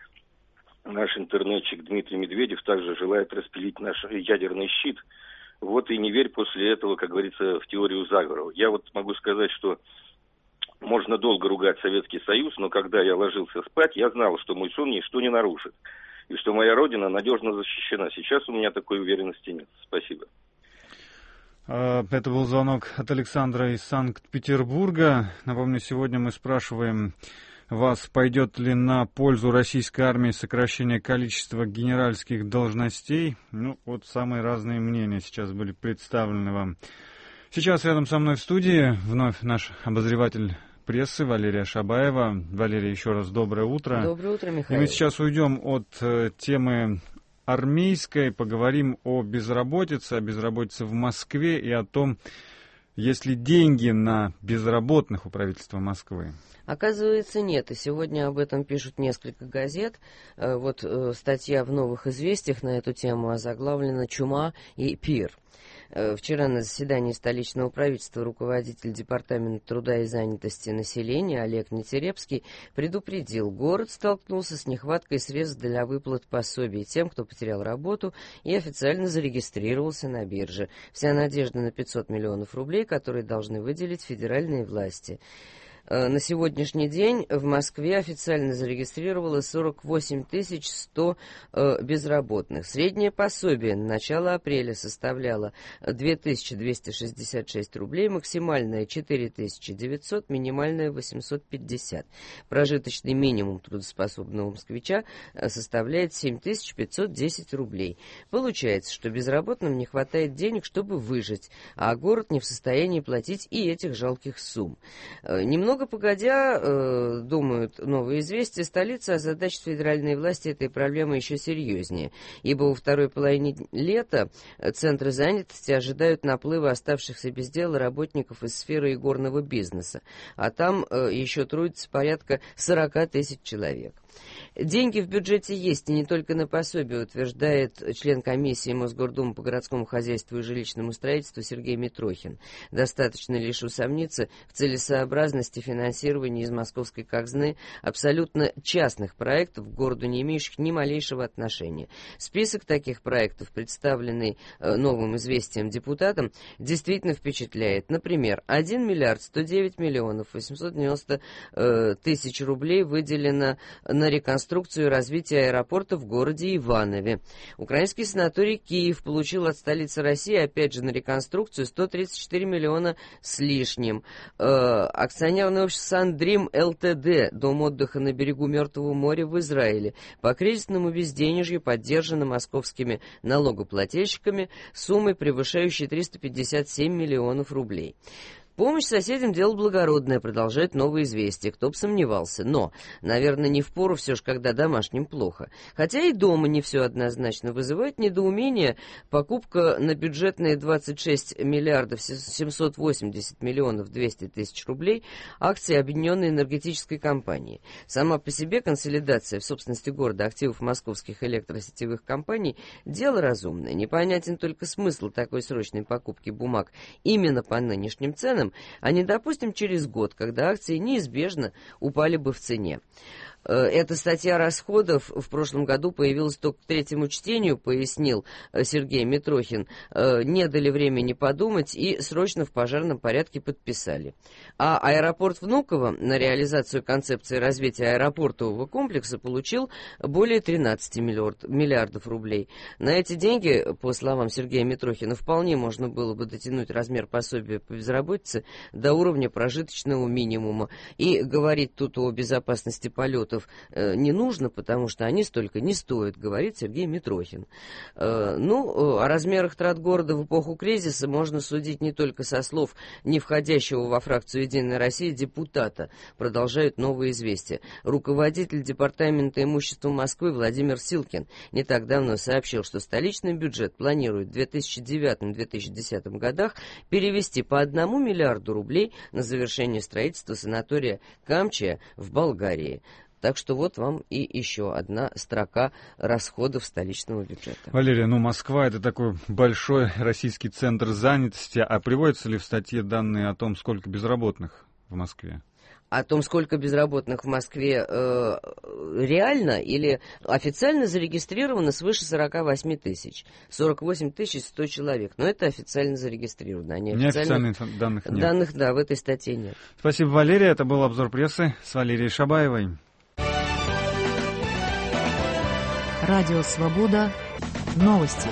наш интернетчик Дмитрий Медведев также желает распилить наш ядерный щит. Вот и не верь после этого, как говорится, в теорию заговора. Я вот могу сказать, что можно долго ругать Советский Союз, но когда я ложился спать, я знал, что мой сон ничто не нарушит. И что моя родина надежно защищена. Сейчас у меня такой уверенности нет. Спасибо. Это был звонок от Александра из Санкт-Петербурга. Напомню, сегодня мы спрашиваем вас, пойдет ли на пользу российской армии сокращение количества генеральских должностей. Ну, вот самые разные мнения сейчас были представлены вам. Сейчас рядом со мной в студии вновь наш обозреватель прессы Валерия Шабаева. Валерия, еще раз доброе утро. Доброе утро, Михаил. И мы сейчас уйдем от э, темы армейской, поговорим о безработице, о безработице в Москве и о том, есть ли деньги на безработных у правительства Москвы. Оказывается, нет. И сегодня об этом пишут несколько газет. Вот статья в «Новых известиях» на эту тему озаглавлена «Чума и пир». Вчера на заседании столичного правительства руководитель Департамента труда и занятости населения Олег Нетерепский предупредил, город столкнулся с нехваткой средств для выплат пособий тем, кто потерял работу и официально зарегистрировался на бирже. Вся надежда на пятьсот миллионов рублей, которые должны выделить федеральные власти. На сегодняшний день в Москве официально зарегистрировалось сорок восемь тысяч сто э, безработных. Среднее пособие на начало апреля составляло две тысячи двести шестьдесят шесть рублей, максимальное четыре тысячи девятьсот, минимальное восемьсот пятьдесят. Прожиточный минимум трудоспособного москвича составляет семь тысяч пятьсот десять рублей. Получается, что безработным не хватает денег, чтобы выжить, а город не в состоянии платить и этих жалких сумм. Немного Немного погодя, э, думают «Новые известия», столица озадачит федеральные власти этой проблемой еще серьезнее, ибо во второй половине лета центры занятости ожидают наплыва оставшихся без дела работников из сферы игорного бизнеса, а там э, еще трудится порядка сорок тысяч человек. Деньги в бюджете есть, и не только на пособие, утверждает член комиссии Мосгордумы по городскому хозяйству и жилищному строительству Сергей Митрохин. Достаточно лишь усомниться в целесообразности финансирования из московской казны абсолютно частных проектов к городу, не имеющих ни малейшего отношения. Список таких проектов, представленный «Новым известием» депутатам, действительно впечатляет. Например, один миллиард сто девять миллионов восемьсот девяносто тысяч рублей выделено на реконструкцию и развитие аэропорта в городе Иванове. Украинский санаторий «Киев» получил от столицы России, опять же, на реконструкцию сто тридцать четыре миллиона с лишним. Э, акционерное общество «Сандрим ЛТД», дом отдыха на берегу Мертвого моря в Израиле, по кризисному безденежью поддержано московскими налогоплательщиками суммой, превышающей триста пятьдесят семь миллионов рублей. Помощь соседям — дело благородное, продолжает «Новые известия». Кто бы сомневался. Но, наверное, не впору все же, когда домашним плохо. Хотя и дома не все однозначно. Вызывает недоумение покупка на бюджетные двадцать шесть миллиардов семьсот восемьдесят миллионов двести тысяч рублей акций Объединенной энергетической компании. Сама по себе консолидация в собственности города активов московских электросетевых компаний — дело разумное. Непонятен только смысл такой срочной покупки бумаг именно по нынешним ценам, а не, допустим, через год, когда акции неизбежно упали бы в цене. Эта статья расходов в прошлом году появилась только к третьему чтению, пояснил Сергей Митрохин. Не дали времени подумать и срочно в пожарном порядке подписали. А аэропорт Внуково на реализацию концепции развития аэропортового комплекса получил более тринадцати миллиардов рублей. На эти деньги, по словам Сергея Митрохина, вполне можно было бы дотянуть размер пособия по безработице до уровня прожиточного минимума. И говорить тут о безопасности полетов э, не нужно, потому что они столько не стоят, говорит Сергей Митрохин. Э, ну, о размерах трат города в эпоху кризиса можно судить не только со слов не входящего во фракцию «Единая Россия» депутата, продолжают «Новые известия». Руководитель департамента имущества Москвы Владимир Силкин не так давно сообщил, что столичный бюджет планирует в две тысячи девятом — две тысячи десятом годах перевести по одному миллиарду рублей на завершение строительства санатория Камчия в Болгарии. Так что вот вам и еще одна строка расходов столичного бюджета. Валерия, ну Москва — это такой большой российский центр занятости. А приводятся ли в статье данные о том, сколько безработных в Москве? О том, сколько безработных в Москве э, реально или официально зарегистрировано свыше сорока восьми тысяч. сорок восемь тысяч сто человек. Но это официально зарегистрировано. А неофициальных данных нет. Данных, да, в этой статье нет. Спасибо, Валерия. Это был обзор прессы с Валерией Шабаевой. Радио «Свобода». Новости.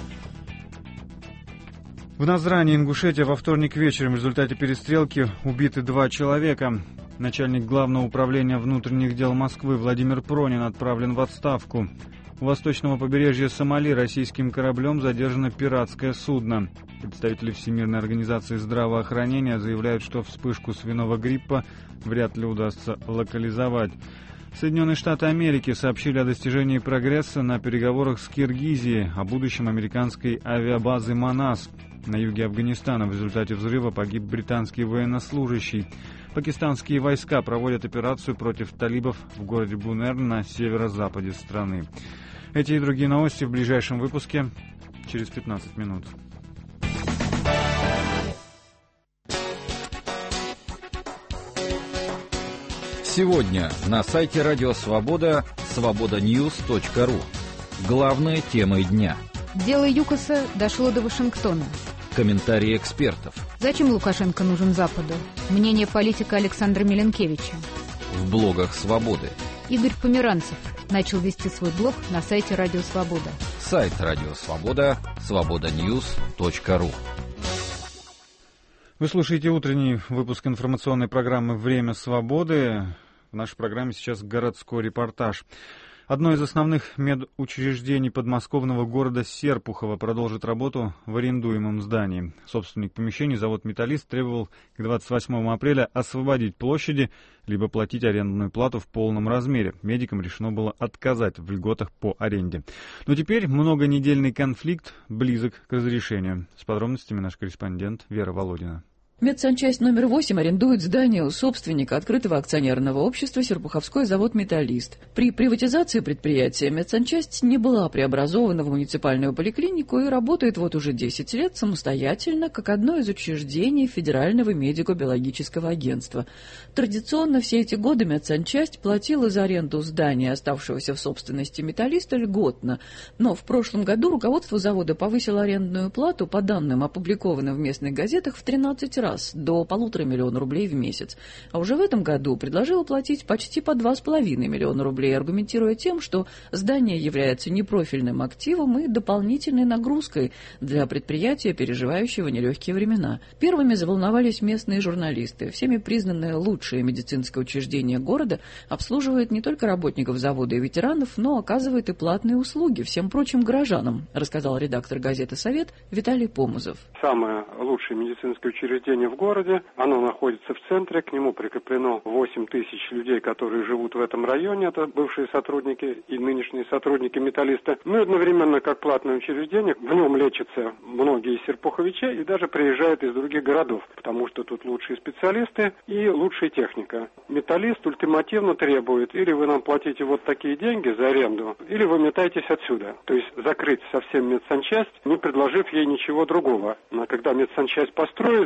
В Назране, Ингушетия, во вторник вечером в результате перестрелки убиты два человека. Начальник Главного управления внутренних дел Москвы Владимир Пронин отправлен в отставку. У восточного побережья Сомали российским кораблем задержано пиратское судно. Представители Всемирной организации здравоохранения заявляют, что вспышку свиного гриппа вряд ли удастся локализовать. Соединенные Штаты Америки сообщили о достижении прогресса на переговорах с Киргизией о будущем американской авиабазы «Манас». На юге Афганистана в результате взрыва погиб британский военнослужащий. Пакистанские войска проводят операцию против талибов в городе Бунер на северо-западе страны. Эти и другие новости в ближайшем выпуске через пятнадцать минут. Сегодня на сайте Радио Свобода свобода ньюс точка ру. Главные темы дня. Дело ЮКОСа дошло до Вашингтона. Комментарии экспертов. Зачем Лукашенко нужен Западу? Мнение политика Александра Миленкевича. В блогах Свободы. Игорь Померанцев начал вести свой блог на сайте Радио Свобода. Сайт Радио Свобода свобода ньюс точка ру. Вы слушаете утренний выпуск информационной программы «Время свободы». В нашей программе сейчас городской репортаж. Одно из основных медучреждений подмосковного города Серпухово продолжит работу в арендуемом здании. Собственник помещений, завод «Металлист», требовал к двадцать восьмому апреля освободить площади, либо платить арендную плату в полном размере. Медикам решено было отказать в льготах по аренде. Но теперь многонедельный конфликт близок к разрешению. С подробностями наш корреспондент Вера Володина. Медсанчасть номер восемь арендует здание у собственника открытого акционерного общества «Серпуховской завод «Металлист». При приватизации предприятия медсанчасть не была преобразована в муниципальную поликлинику и работает вот уже десять лет самостоятельно, как одно из учреждений Федерального медико-биологического агентства. Традиционно все эти годы медсанчасть платила за аренду здания, оставшегося в собственности «Металлиста», льготно. Но в прошлом году руководство завода повысило арендную плату, по данным, опубликованным в местных газетах, в тринадцать раз. До полутора миллиона рублей в месяц. А уже в этом году предложила платить почти по два с половиной миллиона рублей, аргументируя тем, что здание является непрофильным активом и дополнительной нагрузкой для предприятия, переживающего нелегкие времена. Первыми заволновались местные журналисты. Всеми признанное лучшее медицинское учреждение города обслуживает не только работников завода и ветеранов, но оказывает и платные услуги всем прочим горожанам, рассказал редактор газеты «Совет» Виталий Помузов. Самое лучшее медицинское учреждение в городе, оно находится в центре, к нему прикреплено восемь тысяч людей, которые живут в этом районе, это бывшие сотрудники и нынешние сотрудники «Металлиста». Ну и одновременно, как платное учреждение, в нем лечатся многие серпуховичи и даже приезжают из других городов, потому что тут лучшие специалисты и лучшая техника. «Металлист» ультимативно требует, или вы нам платите вот такие деньги за аренду, или вы метаетесь отсюда. То есть закрыть совсем медсанчасть, не предложив ей ничего другого. Но когда медсанчасть построили,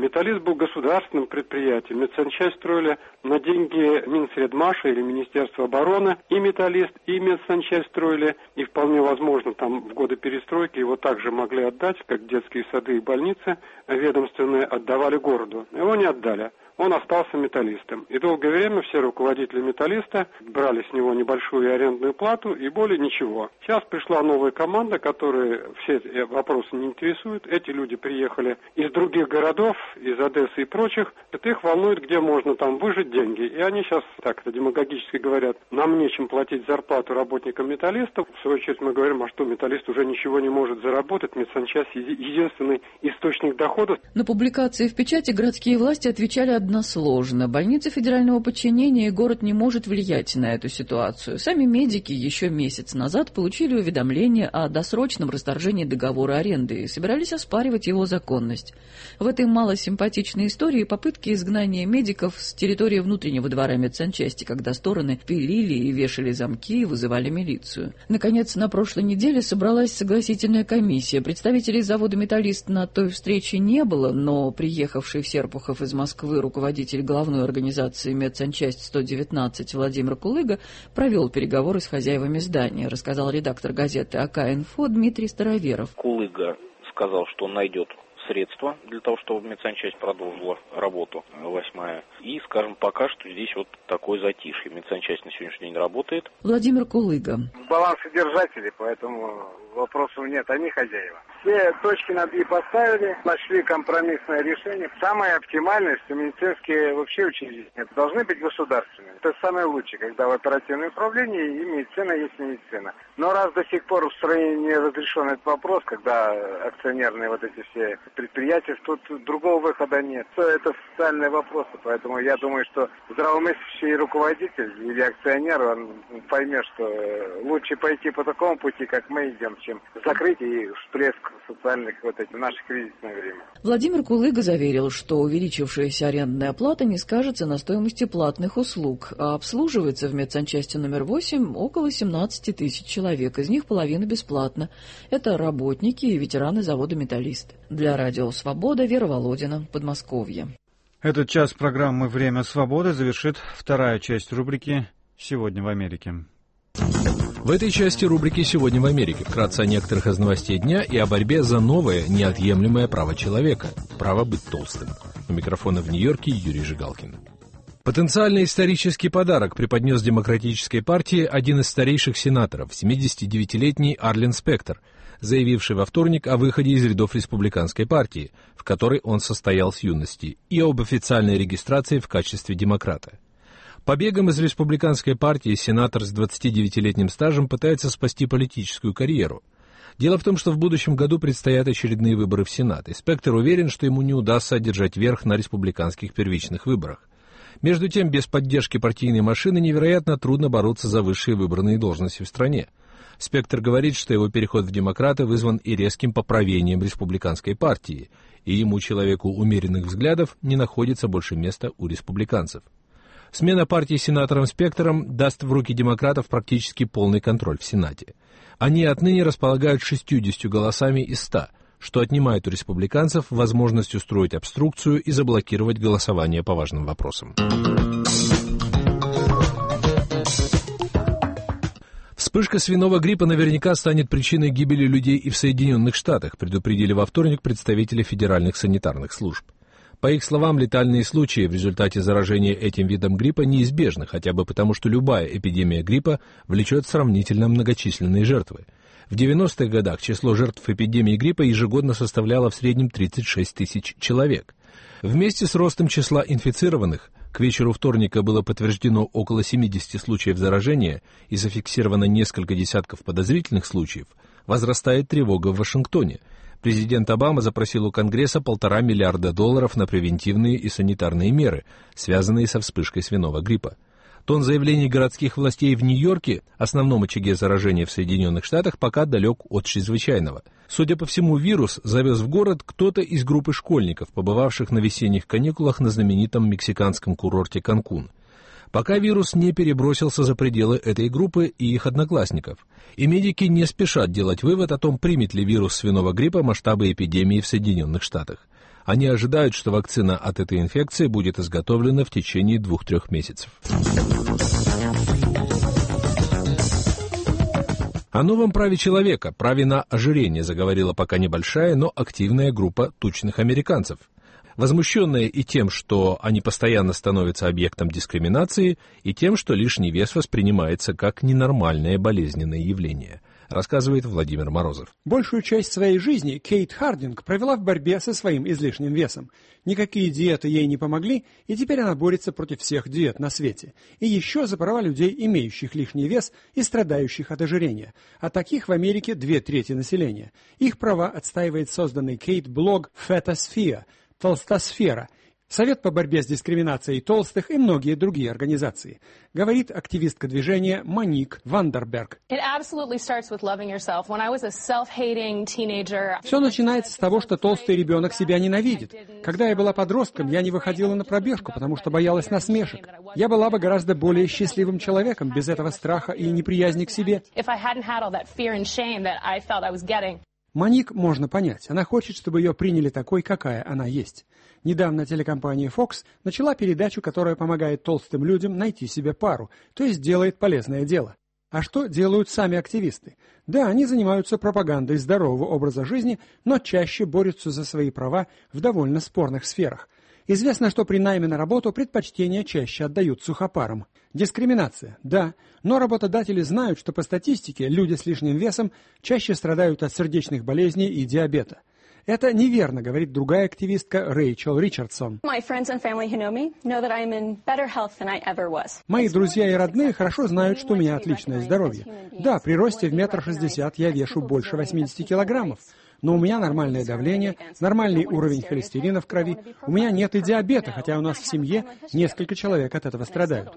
Металлист был государственным предприятием. Медсанчасть строили на деньги Минсредмаша или Министерства обороны. И Металлист, и Медсанчасть строили. И вполне возможно, там в годы перестройки его также могли отдать, как детские сады и больницы ведомственные отдавали городу. Его не отдали. Он остался металлистом. И долгое время все руководители металлиста брали с него небольшую арендную плату и более ничего. Сейчас пришла новая команда, которая все эти вопросы не интересует. Эти люди приехали из других городов, из Одессы и прочих. Это их волнует, где можно там выжить деньги. И они сейчас, так это демагогически говорят, нам нечем платить зарплату работникам металлистов. В свою очередь мы говорим, а что металлист уже ничего не может заработать. Медсанчасть единственный источник дохода. На публикации в печати городские власти отвечали односложно. Больница федерального подчинения и город не может влиять на эту ситуацию. Сами медики еще месяц назад получили уведомление о досрочном расторжении договора аренды и собирались оспаривать его законность. В этой малосимпатичной истории попытки изгнания медиков с территории внутреннего двора медсанчасти, когда стороны пилили и вешали замки и вызывали милицию. Наконец, на прошлой неделе собралась согласительная комиссия. Представителей завода «Металлист» на той встрече не было, но приехавший в Серпухов из Москвы руководитель главной организации «Медсанчасть сто девятнадцать» Владимир Кулыга провел переговоры с хозяевами здания, рассказал редактор газеты АК-Инфо Дмитрий Староверов. Кулыга сказал, что он найдет средства для того, чтобы медсанчасть продолжила работу восьмая. И, скажем, пока что здесь вот такое затишье. Медсанчасть на сегодняшний день работает. Владимир Кулыга. Балансодержатели, поэтому вопросов нет, они хозяева. Все точки над «и» поставили, нашли компромиссное решение. Самое оптимальное, что медицинские вообще учреждения должны быть государственными. Это самое лучшее, когда в оперативном управлении и медицина есть медицина. Но раз до сих пор в стране не разрешен этот вопрос, когда акционерные вот эти все предприятия, тут другого выхода нет. Это социальные вопросы, поэтому я думаю, что здравомыслящий руководитель или акционер, он поймет, что лучше пойти по такому пути, как мы идем, чем закрыть и всплеск социальных вот этих наших кризисное время. Владимир Кулыга заверил, что увеличившаяся арендная плата не скажется на стоимости платных услуг, а обслуживается в медсанчасти номер восемь около семнадцать тысяч человек, из них половина бесплатно. Это работники и ветераны завода «Металлист». Для радио «Свобода» Вера Володина, Подмосковье. Этот час программы «Время свободы» завершит вторая часть рубрики «Сегодня в Америке». В этой части рубрики «Сегодня в Америке» вкратце о некоторых из новостей дня и о борьбе за новое, неотъемлемое право человека – право быть толстым. У микрофона в Нью-Йорке Юрий Жигалкин. Потенциальный исторический подарок преподнес Демократической партии один из старейших сенаторов, семидесятидевятилетний Арлен Спектор, заявивший во вторник о выходе из рядов Республиканской партии, в которой он состоял с юности, и об официальной регистрации в качестве демократа. Побегом из Республиканской партии сенатор с двадцатидевятилетним стажем пытается спасти политическую карьеру. Дело в том, что в будущем году предстоят очередные выборы в Сенат, и Спектор уверен, что ему не удастся одержать верх на республиканских первичных выборах. Между тем, без поддержки партийной машины невероятно трудно бороться за высшие выбранные должности в стране. Спектор говорит, что его переход в демократы вызван и резким поправлением республиканской партии, и ему, человеку умеренных взглядов, не находится больше места у республиканцев. Смена партии сенатором Спектором даст в руки демократов практически полный контроль в Сенате. Они отныне располагают шестьюдесятью голосами из ста, что отнимает у республиканцев возможность устроить обструкцию и заблокировать голосование по важным вопросам. Вспышка свиного гриппа наверняка станет причиной гибели людей и в Соединенных Штатах, предупредили во вторник представители федеральных санитарных служб. По их словам, летальные случаи в результате заражения этим видом гриппа неизбежны, хотя бы потому, что любая эпидемия гриппа влечет сравнительно многочисленные жертвы. В девяностых годах число жертв эпидемии гриппа ежегодно составляло в среднем тридцать шесть тысяч человек. Вместе с ростом числа инфицированных к вечеру вторника было подтверждено около семидесяти случаев заражения и зафиксировано несколько десятков подозрительных случаев, возрастает тревога в Вашингтоне. Президент Обама запросил у Конгресса полтора миллиарда долларов на превентивные и санитарные меры, связанные со вспышкой свиного гриппа. Тон заявлений городских властей в Нью-Йорке, основном очаге заражения в Соединенных Штатах, пока далек от чрезвычайного. Судя по всему, вирус завез в город кто-то из группы школьников, побывавших на весенних каникулах на знаменитом мексиканском курорте Канкун. пока вирус не перебросился за пределы этой группы и их одноклассников. И медики не спешат делать вывод о том, примет ли вирус свиного гриппа масштабы эпидемии в Соединенных Штатах. Они ожидают, что вакцина от этой инфекции будет изготовлена в течение двух-трех месяцев. О новом праве человека, праве на ожирение, заговорила пока небольшая, но активная группа тучных американцев. Возмущенные и тем, что они постоянно становятся объектом дискриминации, и тем, что лишний вес воспринимается как ненормальное болезненное явление, рассказывает Владимир Морозов. Большую часть своей жизни Кейт Хардинг провела в борьбе со своим излишним весом. Никакие диеты ей не помогли, и теперь она борется против всех диет на свете. И еще за права людей, имеющих лишний вес и страдающих от ожирения. А таких в Америке две трети населения. Их права отстаивает созданный Кейт блог «Фетосфера», «Толстосфера», Совет по борьбе с дискриминацией толстых и многие другие организации, говорит активистка движения Моник Вандерберг. Все начинается с того, что толстый ребенок себя ненавидит. Когда я была подростком, я не выходила на пробежку, потому что боялась насмешек. Я была бы гораздо более счастливым человеком без этого страха и неприязни к себе. Моник можно понять. Она хочет, чтобы ее приняли такой, какая она есть. Недавно телекомпания Fox начала передачу, которая помогает толстым людям найти себе пару, то есть делает полезное дело. А что делают сами активисты? Да, они занимаются пропагандой здорового образа жизни, но чаще борются за свои права в довольно спорных сферах. Известно, что при найме на работу предпочтения чаще отдают сухопарам. Дискриминация, да, но работодатели знают, что по статистике люди с лишним весом чаще страдают от сердечных болезней и диабета. Это неверно, говорит другая активистка Рэйчел Ричардсон. Мои друзья и родные хорошо знают, что у меня отличное здоровье. Да, при росте в метр шестьдесят я вешу больше восьмидесяти килограммов. Но у меня нормальное давление, нормальный уровень холестерина в крови. У меня нет и диабета, хотя у нас в семье несколько человек от этого страдают.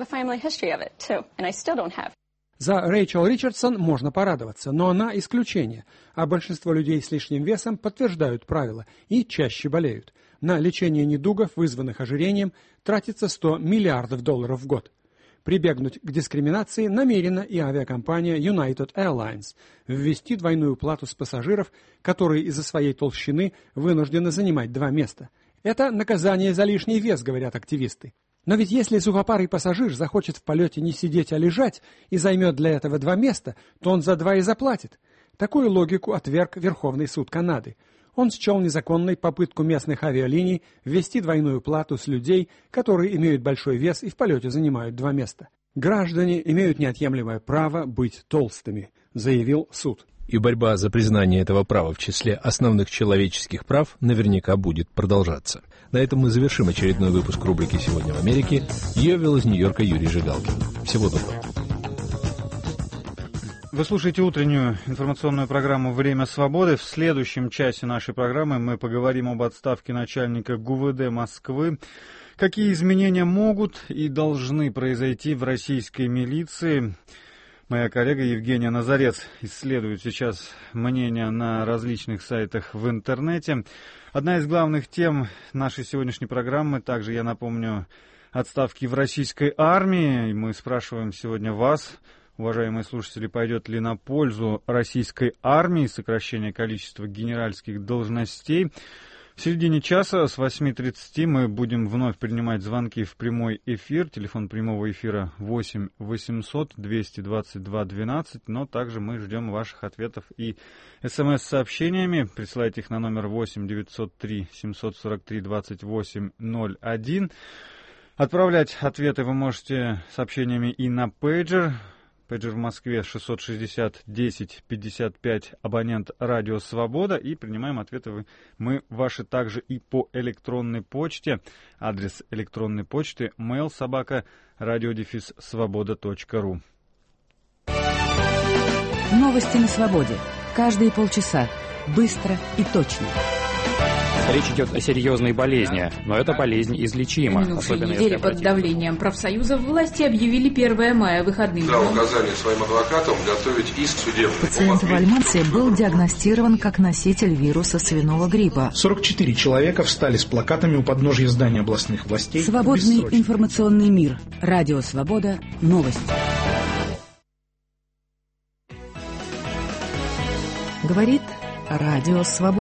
За Рэйчел Ричардсон можно порадоваться, но она исключение, а большинство людей с лишним весом подтверждают правила и чаще болеют. На лечение недугов, вызванных ожирением, тратится сто миллиардов долларов в год. Прибегнуть к дискриминации намерена и авиакомпания United Airlines ввести двойную плату с пассажиров, которые из-за своей толщины вынуждены занимать два места. Это наказание за лишний вес, говорят активисты. Но ведь если сухопарый пассажир захочет в полете не сидеть, а лежать и займет для этого два места, то он за два и заплатит. Такую логику отверг Верховный суд Канады. Он счел незаконной попытку местных авиалиний ввести двойную плату с людей, которые имеют большой вес и в полете занимают два места. Граждане имеют неотъемлемое право быть толстыми, заявил суд. И борьба за признание этого права в числе основных человеческих прав наверняка будет продолжаться. На этом мы завершим очередной выпуск рубрики «Сегодня в Америке». Ее вел из Нью-Йорка Юрий Жигалкин. Всего доброго. Вы слушаете утреннюю информационную программу «Время свободы». В следующем часе нашей программы мы поговорим об отставке начальника ГУВД Москвы. Какие изменения могут и должны произойти в российской милиции? Моя коллега Евгения Назарец исследует сейчас мнения на различных сайтах в интернете. Одна из главных тем нашей сегодняшней программы, также, я напомню, отставки в российской армии. Мы спрашиваем сегодня вас, уважаемые слушатели, пойдет ли на пользу российской армии сокращение количества генеральских должностей. В середине часа с восьми тридцати мы будем вновь принимать звонки в прямой эфир. Телефон прямого эфира восемь восемьсот двести двадцать два двенадцать. Но также мы ждем ваших ответов и смс-сообщениями. Присылайте их на номер восемь девятьсот три семьсот сорок три двадцать восемь ноль один. Отправлять ответы вы можете сообщениями и на пейджер. Пейджер в Москве шестьсот шестьдесят десять пятьдесят пять, абонент «Радио Свобода». И принимаем ответы вы, мы ваши также и по электронной почте. Адрес электронной почты mail собака радиодефис свобода точка ру. Новости на свободе. Каждые полчаса. Быстро и точно. Речь идет о серьезной болезни, но эта болезнь излечима. На минувшей неделе под давлением профсоюзов власти объявили первое мая выходным. Да, указали своим адвокатам готовить иск судебный. Пациент в Альмаце был диагностирован как носитель вируса свиного гриппа. сорок четыре человека встали с плакатами у подножья здания областных властей. Свободный информационный мир. Радио Свобода. Новости. Говорит Радио Свобода.